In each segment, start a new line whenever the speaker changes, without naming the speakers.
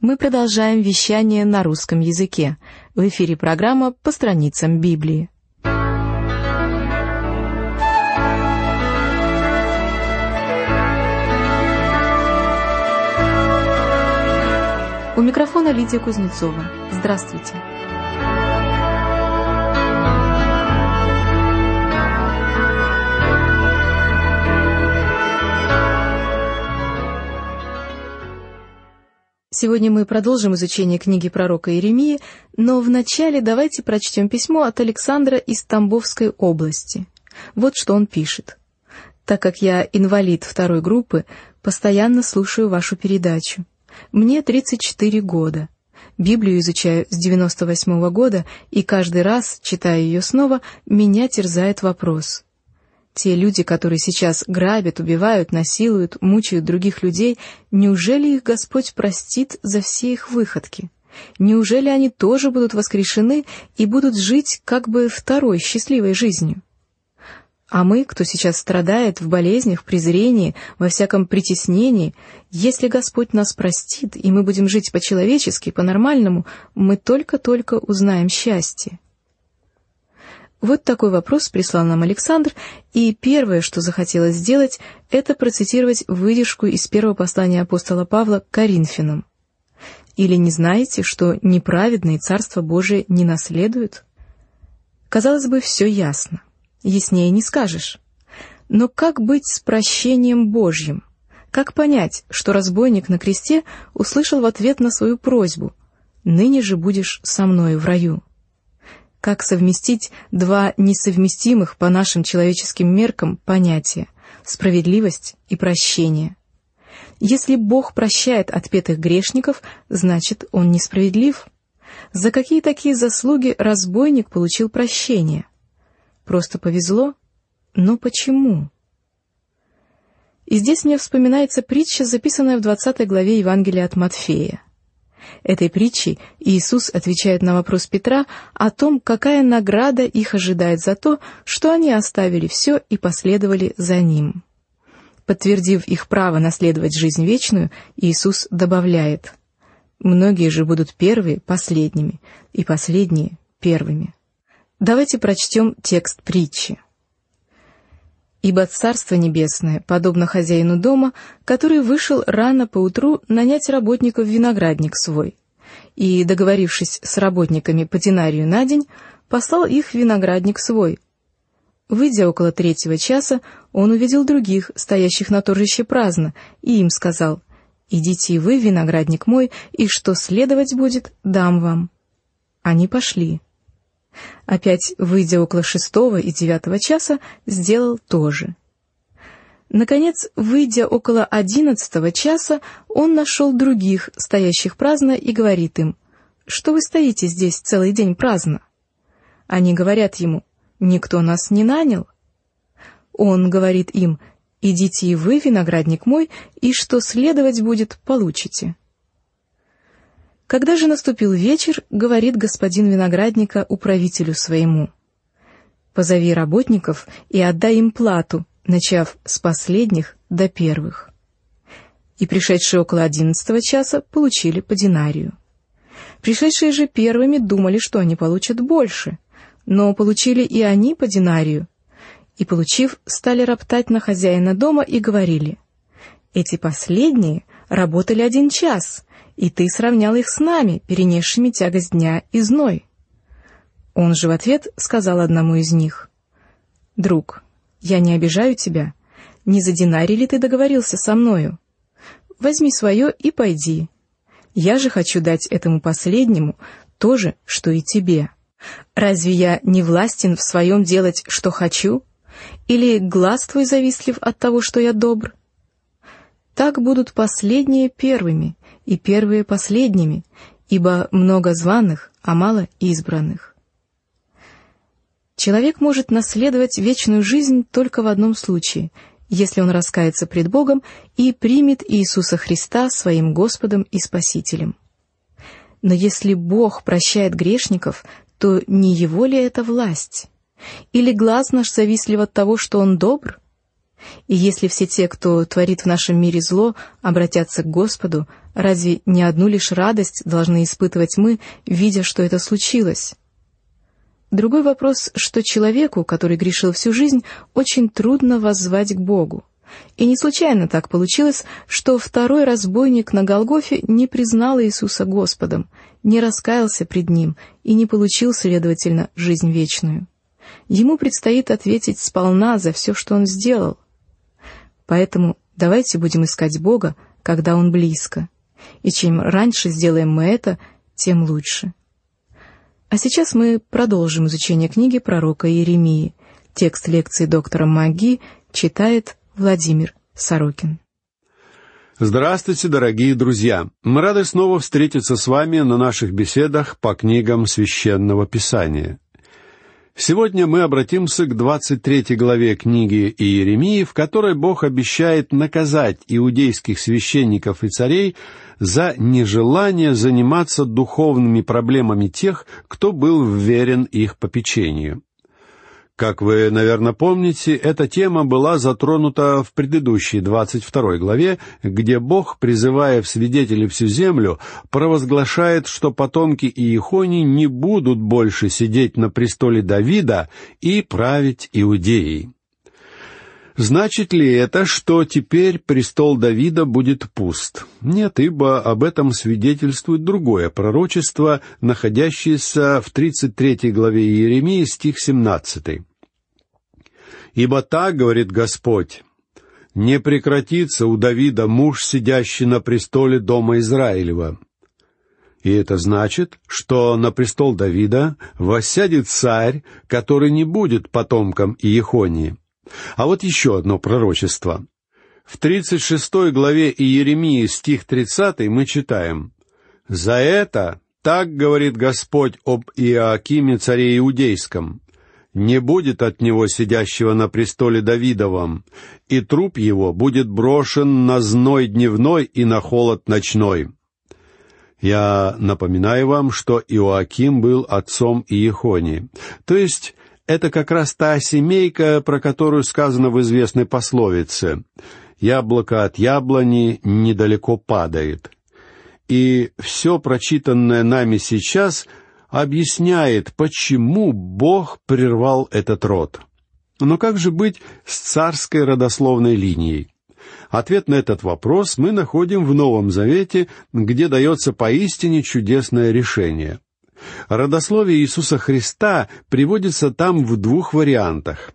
Мы продолжаем вещание на русском языке. В эфире программа «По страницам Библии». У микрофона Лидия Кузнецова. Здравствуйте. Сегодня мы продолжим изучение книги пророка Иеремии, но вначале давайте прочтем письмо от Александра из Тамбовской области. Вот что он пишет. «Так как я инвалид второй группы, постоянно слушаю вашу передачу. Мне 34 года. Библию изучаю с 98 года, и каждый раз, читая ее снова, меня терзает вопрос. Те люди, которые сейчас грабят, убивают, насилуют, мучают других людей, неужели их Господь простит за все их выходки? Неужели они тоже будут воскрешены и будут жить как бы второй счастливой жизнью? А мы, кто сейчас страдает в болезнях, презрении, во всяком притеснении, если Господь нас простит, и мы будем жить по-человечески, по-нормальному, мы только-только узнаем счастье». Вот такой вопрос прислал нам Александр, и первое, что захотелось сделать, это процитировать выдержку из первого послания апостола Павла к Коринфянам. «Или не знаете, что неправедные Царство Божие не наследуют?» Казалось бы, все ясно. Яснее не скажешь. Но как быть с прощением Божьим? Как понять, что разбойник на кресте услышал в ответ на свою просьбу: «Ныне же будешь со мною в раю»? Как совместить два несовместимых по нашим человеческим меркам понятия — справедливость и прощение? Если Бог прощает отпетых грешников, значит, Он несправедлив. За какие такие заслуги разбойник получил прощение? Просто повезло? Но почему? И здесь мне вспоминается притча, записанная в 20 главе Евангелия от Матфея. Этой притчей Иисус отвечает на вопрос Петра о том, какая награда их ожидает за то, что они оставили все и последовали за Ним. Подтвердив их право наследовать жизнь вечную, Иисус добавляет: «Многие же будут первые последними, и последние первыми». Давайте прочтем текст притчи. «Ибо Царство Небесное подобно хозяину дома, который вышел рано поутру нанять работников в виноградник свой, и, договорившись с работниками по динарию на день, послал их в виноградник свой. Выйдя около 3 часа, он увидел других, стоящих на торжище праздно, и им сказал: «Идите и вы в виноградник мой, и что следовать будет, дам вам». Они пошли. Опять, выйдя около 6 и 9 часа, сделал то же. Наконец, выйдя около 11 часа, он нашел других, стоящих праздно, и говорит им: «Что вы стоите здесь целый день праздно?» Они говорят ему: «Никто нас не нанял». Он говорит им: «Идите и вы в виноградник мой, и что следовать будет, получите». Когда же наступил вечер, говорит господин виноградника управителю своему: «Позови работников и отдай им плату, начав с последних до первых». И пришедшие около 11 часа получили по динарию. Пришедшие же первыми думали, что они получат больше, но получили и они по динарию. И, получив, стали роптать на хозяина дома и говорили: «Эти последние работали 1 час, и ты сравнял их с нами, перенесшими тягость дня и зной». Он же в ответ сказал одному из них: «Друг, я не обижаю тебя, не за динарий ли ты договорился со мною? Возьми свое и пойди. Я же хочу дать этому последнему то же, что и тебе. Разве я не властен в своем делать, что хочу? Или глаз твой завистлив от того, что я добр? Так будут последние первыми, и первые последними, ибо много званых, а мало избранных». Человек может наследовать вечную жизнь только в одном случае, если он раскается пред Богом и примет Иисуса Христа своим Господом и Спасителем. Но если Бог прощает грешников, то не Его ли это власть? Или глаз наш завистлив от того, что Он добр? И если все те, кто творит в нашем мире зло, обратятся к Господу, разве не одну лишь радость должны испытывать мы, видя, что это случилось? Другой вопрос, что человеку, который грешил всю жизнь, очень трудно воззвать к Богу. И не случайно так получилось, что второй разбойник на Голгофе не признал Иисуса Господом, не раскаялся пред Ним и не получил, следовательно, жизнь вечную. Ему предстоит ответить сполна за все, что он сделал. Поэтому давайте будем искать Бога, когда Он близко. И чем раньше сделаем мы это, тем лучше. А сейчас мы продолжим изучение книги пророка Иеремии. Текст лекции доктора Маги читает Владимир Сорокин.
Здравствуйте, дорогие друзья! Мы рады снова встретиться с вами на наших беседах по книгам Священного Писания. Сегодня мы обратимся к 23 главе книги Иеремии, в которой Бог обещает наказать иудейских священников и царей за нежелание заниматься духовными проблемами тех, кто был вверен их попечению. Как вы, наверное, помните, эта тема была затронута в предыдущей 22 главе, где Бог, призывая в свидетели всю землю, провозглашает, что потомки Иехонии не будут больше сидеть на престоле Давида и править Иудеей. Значит ли это, что теперь престол Давида будет пуст? Нет, ибо об этом свидетельствует другое пророчество, находящееся в 33 главе Иеремии, стих 17. «Ибо так, говорит Господь, не прекратится у Давида муж, сидящий на престоле дома Израилева». И это значит, что на престол Давида воссядет царь, который не будет потомком Иехонии. А вот еще одно пророчество. В 36 главе Иеремии, стих 30, мы читаем: «За это так говорит Господь об Иоакиме, царе Иудейском: не будет от него сидящего на престоле Давидовом, и труп его будет брошен на зной дневной и на холод ночной». Я напоминаю вам, что Иоаким был отцом Иехонии, то есть это как раз та семейка, про которую сказано в известной пословице: «Яблоко от яблони недалеко падает». И все прочитанное нами сейчас объясняет, почему Бог прервал этот род. Но как же быть с царской родословной линией? Ответ на этот вопрос мы находим в Новом Завете, где дается поистине чудесное решение. Родословие Иисуса Христа приводится там в двух вариантах.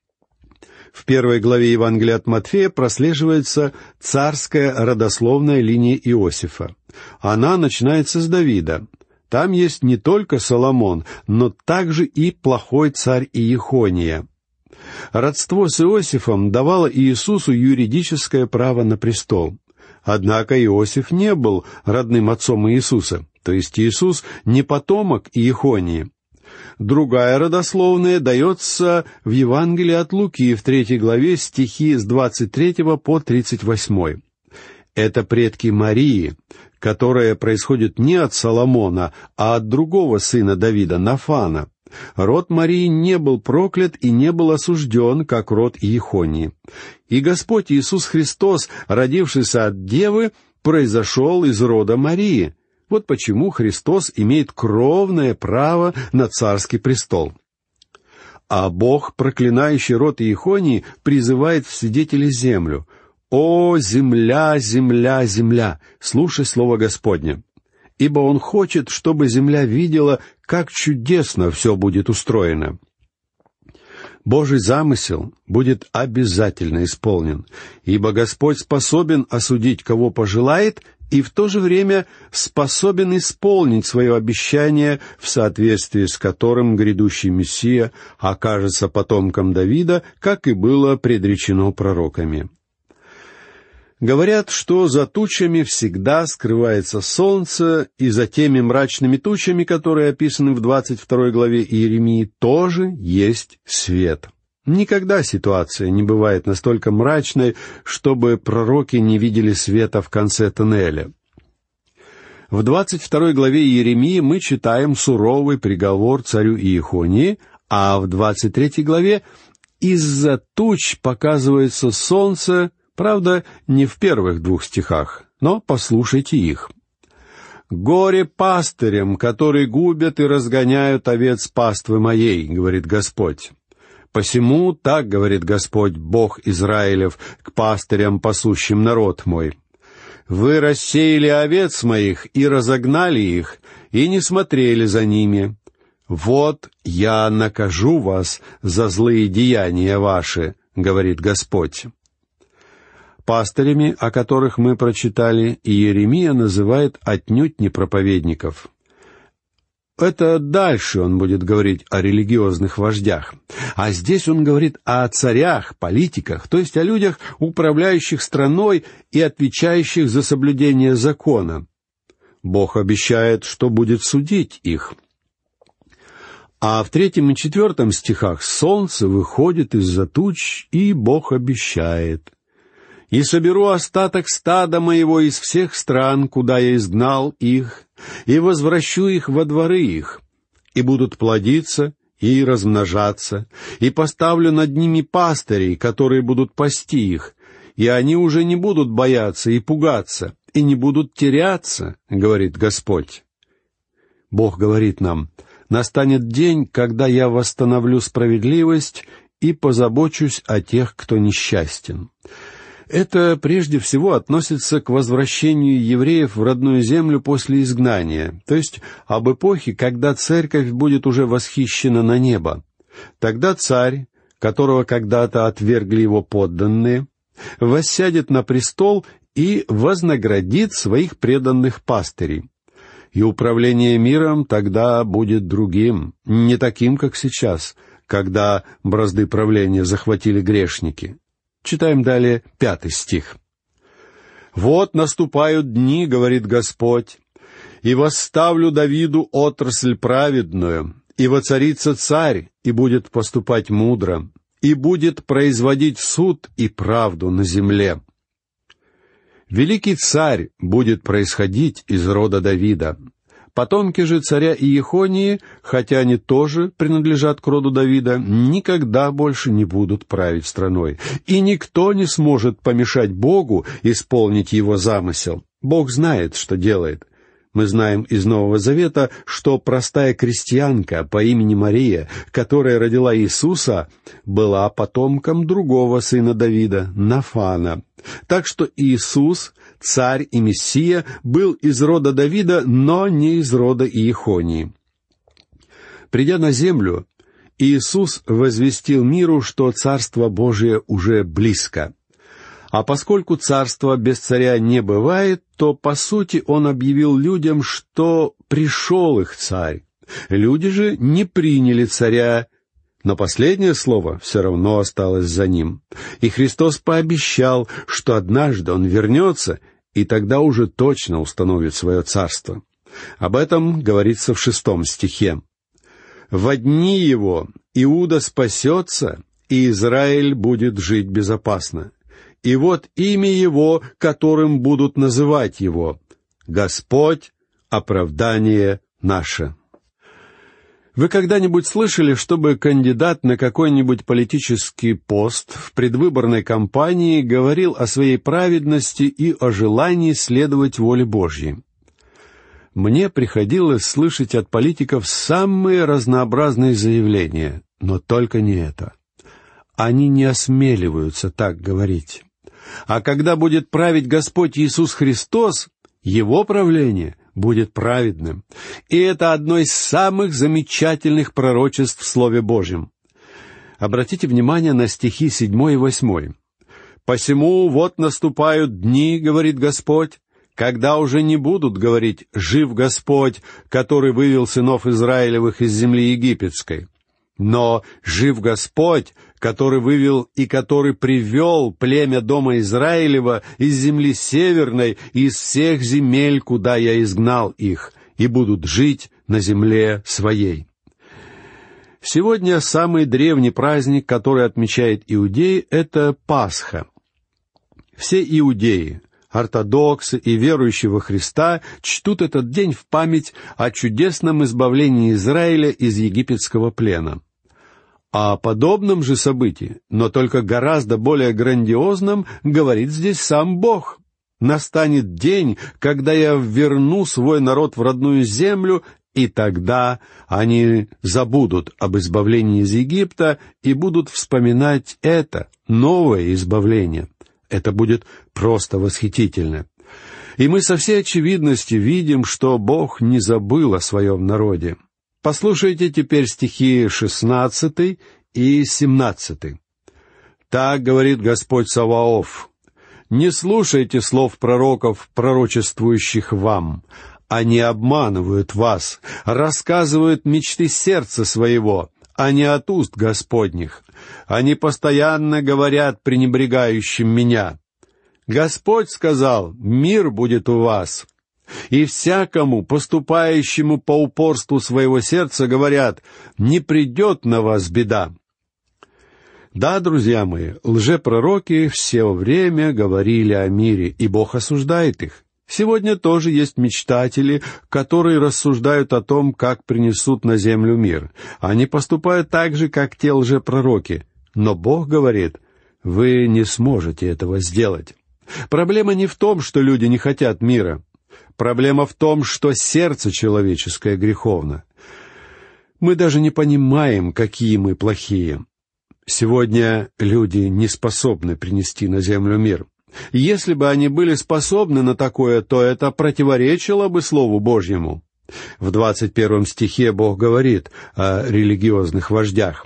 В 1 главе Евангелия от Матфея прослеживается царская родословная линия Иосифа. Она начинается с Давида. Там есть не только Соломон, но также и плохой царь Иехония. Родство с Иосифом давало Иисусу юридическое право на престол. Однако Иосиф не был родным отцом Иисуса, то есть Иисус не потомок Иехонии. Другая родословная дается в Евангелии от Луки в 3 главе, стихи с 23 по 38. Это предки Марии, которая происходит не от Соломона, а от другого сына Давида, Нафана. Род Марии не был проклят и не был осужден, как род Иехонии. И Господь Иисус Христос, родившийся от Девы, произошел из рода Марии. Вот почему Христос имеет кровное право на царский престол. А Бог, проклинающий род Иехонии, призывает в свидетели землю: «О, земля, земля, земля, слушай слово Господне!» Ибо Он хочет, чтобы земля видела, как чудесно все будет устроено. Божий замысел будет обязательно исполнен, ибо Господь способен осудить, кого пожелает, и в то же время способен исполнить свое обещание, в соответствии с которым грядущий Мессия окажется потомком Давида, как и было предречено пророками. Говорят, что за тучами всегда скрывается солнце, и за теми мрачными тучами, которые описаны в 22 главе Иеремии, тоже есть свет. Никогда ситуация не бывает настолько мрачной, чтобы пророки не видели света в конце тоннеля. В 22 главе Иеремии мы читаем суровый приговор царю Иехонии, а в 23 главе из-за туч показывается солнце, правда, не в первых 2 стихах, но послушайте их. «Горе пастырям, которые губят и разгоняют овец паствы моей, говорит Господь. Посему так говорит Господь, Бог Израилев, к пастырям, пасущим народ мой. Вы рассеяли овец моих и разогнали их, и не смотрели за ними. Вот я накажу вас за злые деяния ваши, говорит Господь». Пастырями, о которых мы прочитали, Иеремия называет отнюдь не проповедников. Это дальше он будет говорить о религиозных вождях. А здесь он говорит о царях, политиках, то есть о людях, управляющих страной и отвечающих за соблюдение закона. Бог обещает, что будет судить их. А в 3 и 4 стихах солнце выходит из-за туч, и Бог обещает: «И соберу остаток стада моего из всех стран, куда я изгнал их, и возвращу их во дворы их, и будут плодиться и размножаться, и поставлю над ними пастырей, которые будут пасти их, и они уже не будут бояться и пугаться, и не будут теряться, говорит Господь». Бог говорит нам: «Настанет день, когда я восстановлю справедливость и позабочусь о тех, кто несчастен». Это прежде всего относится к возвращению евреев в родную землю после изгнания, то есть об эпохе, когда церковь будет уже восхищена на небо. Тогда царь, которого когда-то отвергли его подданные, воссядет на престол и вознаградит своих преданных пастырей. И управление миром тогда будет другим, не таким, как сейчас, когда бразды правления захватили грешники. Читаем далее 5 стих. «Вот наступают дни, говорит Господь, и восставлю Давиду отрасль праведную, и воцарится царь, и будет поступать мудро, и будет производить суд и правду на земле». Великий царь будет происходить из рода Давида. Потомки же царя Иехонии, хотя они тоже принадлежат к роду Давида, никогда больше не будут править страной. И никто не сможет помешать Богу исполнить его замысел. Бог знает, что делает. Мы знаем из Нового Завета, что простая крестьянка по имени Мария, которая родила Иисуса, была потомком другого сына Давида, Нафана. Так что Иисус, царь и Мессия, был из рода Давида, но не из рода Иехонии. Придя на землю, Иисус возвестил миру, что Царство Божие уже близко. А поскольку царства без царя не бывает, то, по сути, он объявил людям, что пришел их царь. Люди же не приняли царя, но последнее слово все равно осталось за ним. И Христос пообещал, что однажды он вернется, и тогда уже точно установит свое царство. Об этом говорится в 6 стихе. «Во дни его Иуда спасется, и Израиль будет жить безопасно. И вот имя его, которым будут называть его: Господь, оправдание наше». Вы когда-нибудь слышали, чтобы кандидат на какой-нибудь политический пост в предвыборной кампании говорил о своей праведности и о желании следовать воле Божьей? Мне приходилось слышать от политиков самые разнообразные заявления, но только не это. Они не осмеливаются так говорить. А когда будет править Господь Иисус Христос, Его правление будет праведным. И это одно из самых замечательных пророчеств в Слове Божьем. Обратите внимание на стихи 7 и 8. «Посему вот наступают дни, говорит Господь, когда уже не будут говорить: жив Господь, который вывел сынов Израилевых из земли египетской. Но жив Господь, который вывел и который привел племя дома Израилева из земли северной и из всех земель, куда я изгнал их, и будут жить на земле своей». Сегодня самый древний праздник, который отмечает иудеи, это Пасха. Все иудеи, ортодоксы и верующие во Христа чтут этот день в память о чудесном избавлении Израиля из египетского плена. О подобном же событии, но только гораздо более грандиозном, говорит здесь сам Бог. «Настанет день, когда я верну свой народ в родную землю, и тогда они забудут об избавлении из Египта и будут вспоминать это, новое избавление». Это будет просто восхитительно. И мы со всей очевидностью видим, что Бог не забыл о своем народе. Послушайте теперь стихи 16 и 17. «Так говорит Господь Саваоф: не слушайте слов пророков, пророчествующих вам. Они обманывают вас, рассказывают мечты сердца своего, а не от уст Господних. Они постоянно говорят пренебрегающим меня. Господь сказал: мир будет у вас. И всякому, поступающему по упорству своего сердца, говорят: не придет на вас беда». Да, друзья мои, лжепророки все время говорили о мире, и Бог осуждает их. Сегодня тоже есть мечтатели, которые рассуждают о том, как принесут на землю мир. Они поступают так же, как те лжепророки. Но Бог говорит: вы не сможете этого сделать. Проблема не в том, что люди не хотят мира. Проблема в том, что сердце человеческое греховно. Мы даже не понимаем, какие мы плохие. Сегодня люди не способны принести на землю мир. Если бы они были способны на такое, то это противоречило бы Слову Божьему. В 21 стихе Бог говорит о религиозных вождях.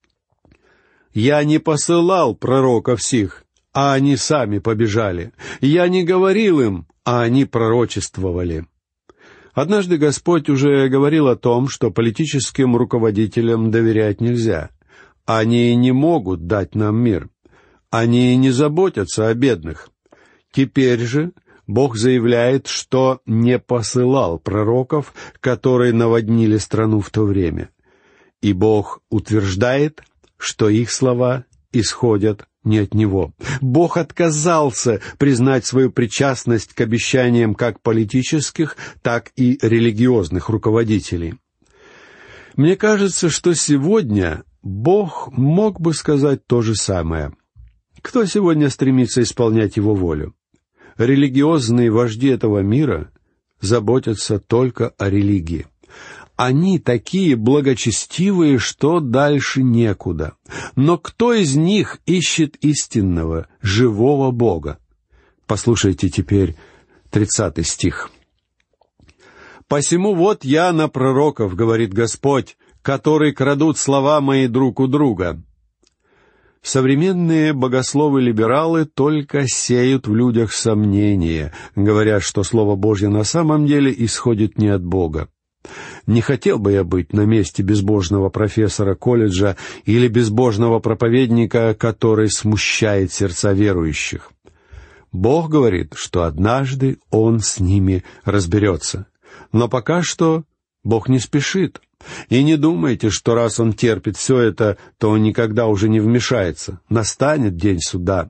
«Я не посылал пророков сих, а они сами побежали. Я не говорил им, а они пророчествовали». Однажды Господь уже говорил о том, что политическим руководителям доверять нельзя. Они не могут дать нам мир. Они не заботятся о бедных. Теперь же Бог заявляет, что не посылал пророков, которые наводнили страну в то время. И Бог утверждает, что их слова исходят не от Него. Бог отказался признать свою причастность к обещаниям как политических, так и религиозных руководителей. Мне кажется, что сегодня Бог мог бы сказать то же самое. Кто сегодня стремится исполнять Его волю? Религиозные вожди этого мира заботятся только о религии. Они такие благочестивые, что дальше некуда. Но кто из них ищет истинного, живого Бога? Послушайте теперь 30 стих. «Посему вот я на пророков, говорит Господь, которые крадут слова мои друг у друга». Современные богословы-либералы только сеют в людях сомнения, говоря, что Слово Божье на самом деле исходит не от Бога. Не хотел бы я быть на месте безбожного профессора колледжа или безбожного проповедника, который смущает сердца верующих. Бог говорит, что однажды Он с ними разберется. Но пока что Бог не спешит. И не думайте, что раз Он терпит все это, то Он никогда уже не вмешается. Настанет день суда.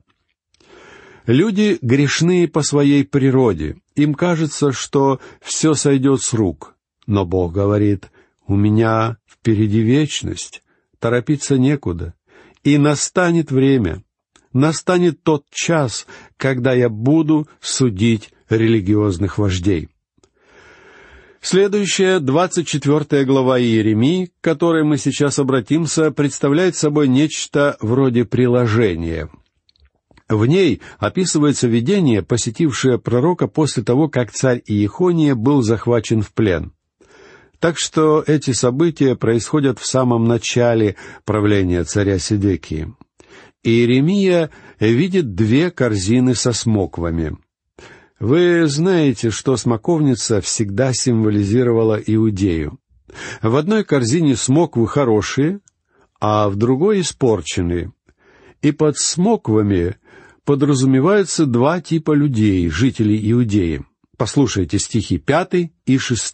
Люди грешные по своей природе. Им кажется, что все сойдет с рук. Но Бог говорит: «У меня впереди вечность, торопиться некуда. И настанет время, настанет тот час, когда я буду судить религиозных вождей». Следующая, 24 глава Иеремии, к которой мы сейчас обратимся, представляет собой нечто вроде приложения. В ней описывается видение, посетившее пророка после того, как царь Иехония был захвачен в плен. Так что эти события происходят в самом начале правления царя Седекии. Иеремия видит 2 корзины со смоквами. Вы знаете, что смоковница всегда символизировала Иудею. В одной корзине смоквы хорошие, а в другой испорченные. И под смоквами подразумеваются 2 типа людей, жителей Иудеи. Послушайте стихи 5 и 6.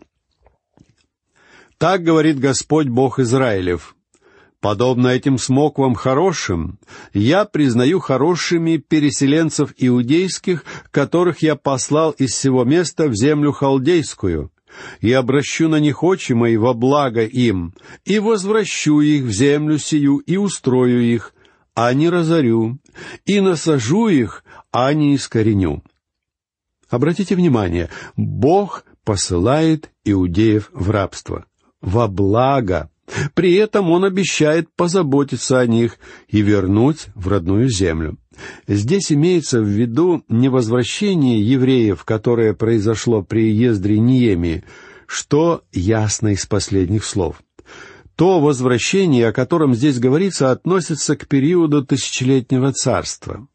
«Так говорит Господь Бог Израилев: подобно этим смоквам хорошим, я признаю хорошими переселенцев иудейских, которых я послал из сего места в землю халдейскую, и обращу на них очи мои во благо им, и возвращу их в землю сию, и устрою их, а не разорю, и насажу их, а не искореню». Обратите внимание, Бог посылает иудеев в рабство во благо. При этом Он обещает позаботиться о них и вернуть в родную землю. Здесь имеется в виду не возвращение евреев, которое произошло при Ездре Неемии, что ясно из последних слов. То возвращение, о котором здесь говорится, относится к периоду тысячелетнего царства.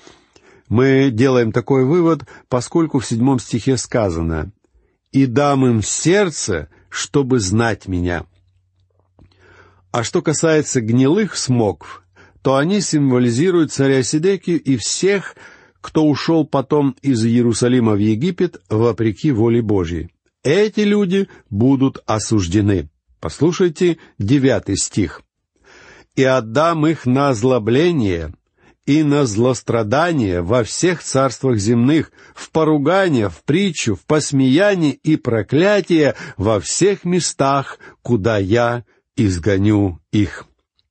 Мы делаем такой вывод, поскольку в 7 стихе сказано: «И дам им сердце, чтобы знать меня». А что касается гнилых смокв, то они символизируют царя Седекию и всех, кто ушел потом из Иерусалима в Египет вопреки воле Божьей. Эти люди будут осуждены. Послушайте 9 стих. «И отдам их на озлобление и на злострадание во всех царствах земных, в поругание, в притчу, в посмеяние и проклятие во всех местах, куда я изгоню их».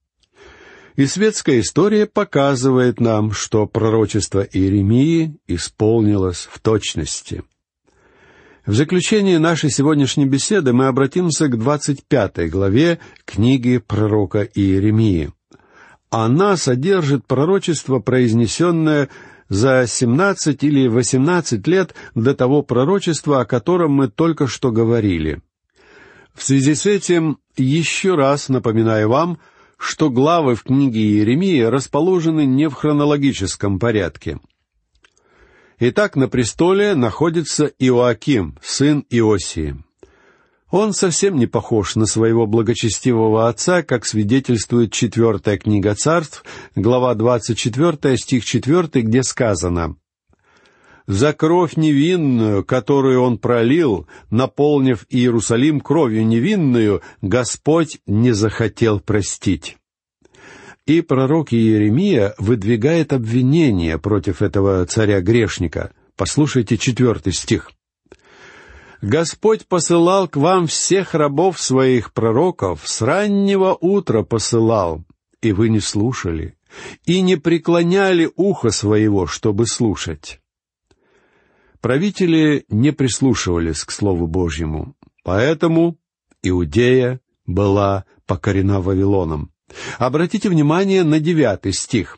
И светская история показывает нам, что пророчество Иеремии исполнилось в точности. В заключение нашей сегодняшней беседы мы обратимся к 25 главе книги пророка Иеремии. Она содержит пророчество, произнесенное за 17 или 18 лет до того пророчества, о котором мы только что говорили. В связи с этим еще раз напоминаю вам, что главы в книге Иеремии расположены не в хронологическом порядке. Итак, на престоле находится Иоаким, сын Иосии. Он совсем не похож на своего благочестивого отца, как свидетельствует 4 книга Царств, глава 24, стих 4, где сказано: «За кровь невинную, которую он пролил, наполнив Иерусалим кровью невинную, Господь не захотел простить». И пророк Иеремия выдвигает обвинение против этого царя-грешника. Послушайте 4 стих. «Господь посылал к вам всех рабов своих пророков, с раннего утра посылал, и вы не слушали, и не преклоняли ухо своего, чтобы слушать». Правители не прислушивались к Слову Божьему, поэтому Иудея была покорена Вавилоном. Обратите внимание на 9 стих.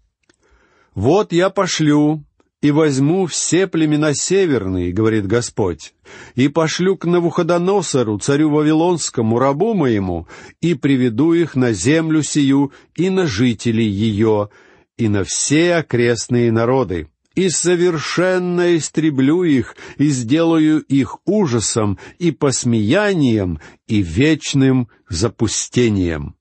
«Вот я пошлю и возьму все племена северные, — говорит Господь, — и пошлю к Навуходоносору, царю Вавилонскому, рабу моему, и приведу их на землю сию и на жителей ее, и на все окрестные народы, и совершенно истреблю их, и сделаю их ужасом и посмеянием и вечным запустением».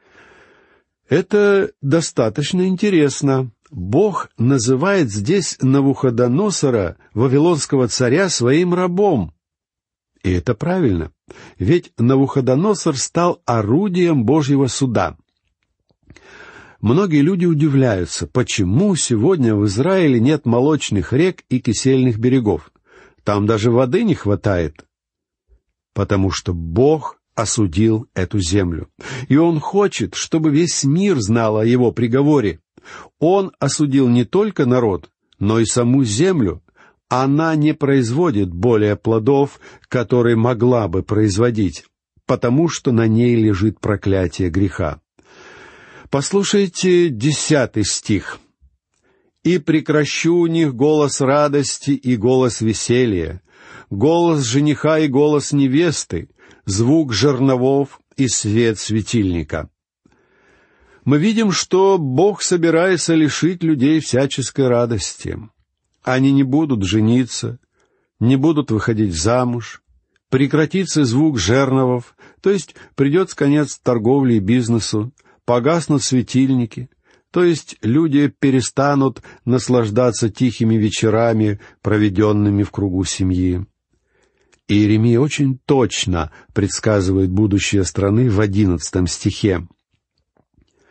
Это достаточно интересно. Бог называет здесь Навуходоносора, вавилонского царя, своим рабом. И это правильно, ведь Навуходоносор стал орудием Божьего суда. Многие люди удивляются, почему сегодня в Израиле нет молочных рек и кисельных берегов. Там даже воды не хватает. Потому что Бог осудил эту землю. И Он хочет, чтобы весь мир знал о Его приговоре. Он осудил не только народ, но и саму землю. Она не производит более плодов, которые могла бы производить, потому что на ней лежит проклятие греха. Послушайте 10 стих. «И прекращу у них голос радости и голос веселья, голос жениха и голос невесты, звук жерновов и свет светильника». Мы видим, что Бог собирается лишить людей всяческой радости. Они не будут жениться, не будут выходить замуж, прекратится звук жерновов, то есть придет конец торговле и бизнесу, погаснут светильники, то есть люди перестанут наслаждаться тихими вечерами, проведенными в кругу семьи. Иеремия очень точно предсказывает будущее страны в 11 стихе.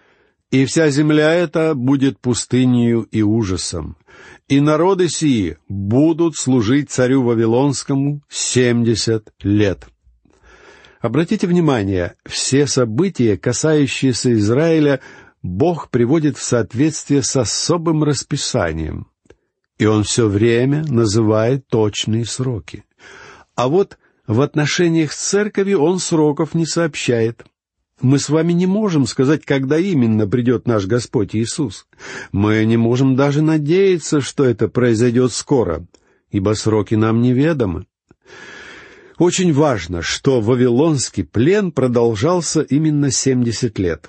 И вся земля эта будет пустынею и ужасом, и народы сии будут служить царю Вавилонскому 70 лет». Обратите внимание, все события, касающиеся Израиля, Бог приводит в соответствие с особым расписанием, и Он все время называет точные сроки. А вот в отношениях с церковью Он сроков не сообщает. Мы с вами не можем сказать, когда именно придет наш Господь Иисус. Мы не можем даже надеяться, что это произойдет скоро, ибо сроки нам неведомы. Очень важно, что вавилонский плен продолжался именно 70 лет.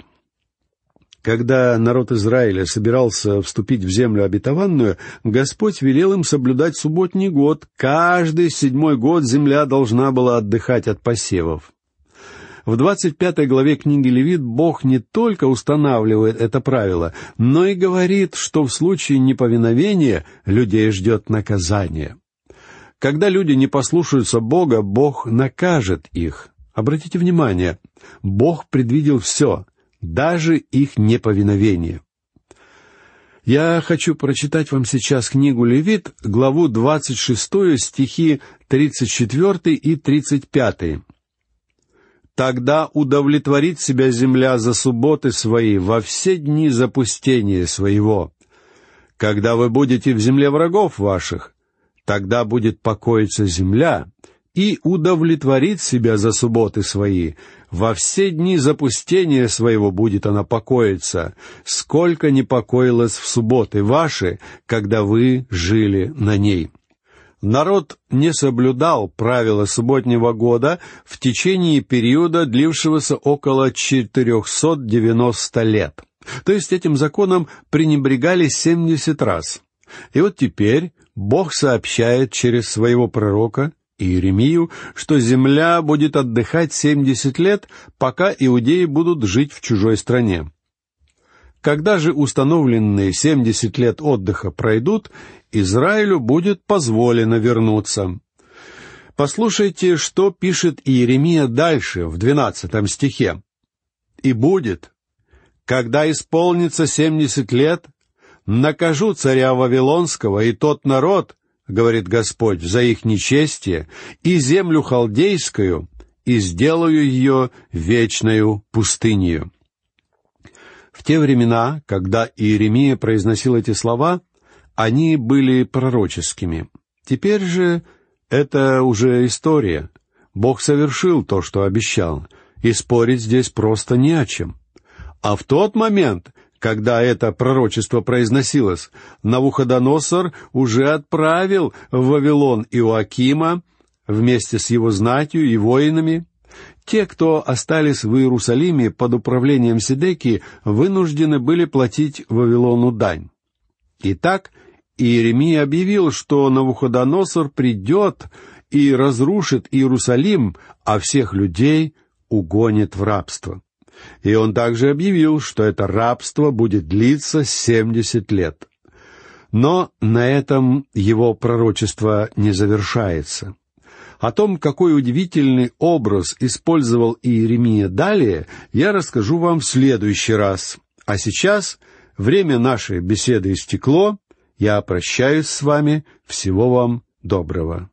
Когда народ Израиля собирался вступить в землю обетованную, Господь велел им соблюдать субботний год. Каждый 7-й год земля должна была отдыхать от посевов. В 25 главе книги Левит Бог не только устанавливает это правило, но и говорит, что в случае неповиновения людей ждет наказание. Когда люди не послушаются Бога, Бог накажет их. Обратите внимание, Бог предвидел все, даже их неповиновение. Я хочу прочитать вам сейчас книгу Левит, главу 26, стихи 34 и 35. «Тогда удовлетворит себя земля за субботы свои во все дни запустения своего. Когда вы будете в земле врагов ваших, тогда будет покоиться земля, и удовлетворит себя за субботы свои. Во все дни запустения своего будет она покоиться, сколько не покоилась в субботы ваши, когда вы жили на ней». Народ не соблюдал правила субботнего года в течение периода, длившегося около 490 лет. То есть этим законом пренебрегали 70 раз. И вот теперь Бог сообщает через своего пророка Иеремию, что земля будет отдыхать 70 лет, пока иудеи будут жить в чужой стране. Когда же установленные 70 лет отдыха пройдут, Израилю будет позволено вернуться. Послушайте, что пишет Иеремия дальше, в 12 стихе. «И будет, когда исполнится 70 лет, накажу царя Вавилонского и тот народ, говорит Господь, за их нечестие, и землю халдейскую, и сделаю ее вечною пустынею». В те времена, когда Иеремия произносил эти слова, они были пророческими. Теперь же это уже история. Бог совершил то, что обещал, и спорить здесь просто не о чем. А в тот момент, когда это пророчество произносилось, Навуходоносор уже отправил в Вавилон Иоакима вместе с его знатью и воинами. Те, кто остались в Иерусалиме под управлением Седекии, вынуждены были платить Вавилону дань. Итак, Иеремия объявил, что Навуходоносор придет и разрушит Иерусалим, а всех людей угонит в рабство. И он также объявил, что это рабство будет длиться 70 лет. Но на этом его пророчество не завершается. О том, какой удивительный образ использовал Иеремия далее, я расскажу вам в следующий раз. А сейчас время нашей беседы истекло. Я прощаюсь с вами. Всего вам доброго.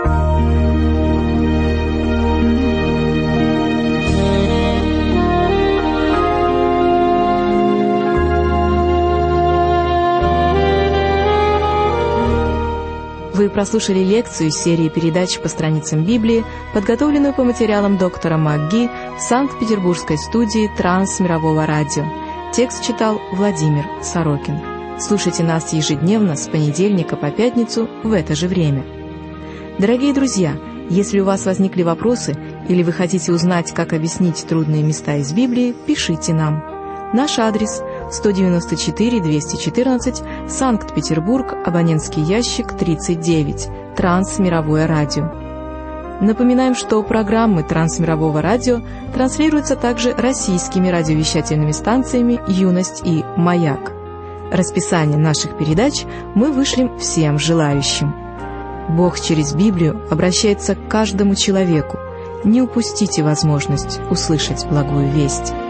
Вы прослушали лекцию из серии передач по страницам Библии, подготовленную по материалам доктора МакГи в Санкт-Петербургской студии Трансмирового радио. Текст читал Владимир Сорокин. Слушайте нас ежедневно с понедельника по пятницу в это же время. Дорогие друзья, если у вас возникли вопросы или вы хотите узнать, как объяснить трудные места из Библии, пишите нам. Наш адрес – 194-214, Санкт-Петербург, абонентский ящик 39, Трансмировое радио. Напоминаем, что программы Трансмирового радио транслируются также российскими радиовещательными станциями «Юность» и «Маяк». Расписание наших передач мы вышлем всем желающим. Бог через Библию обращается к каждому человеку. Не упустите возможность услышать благую весть.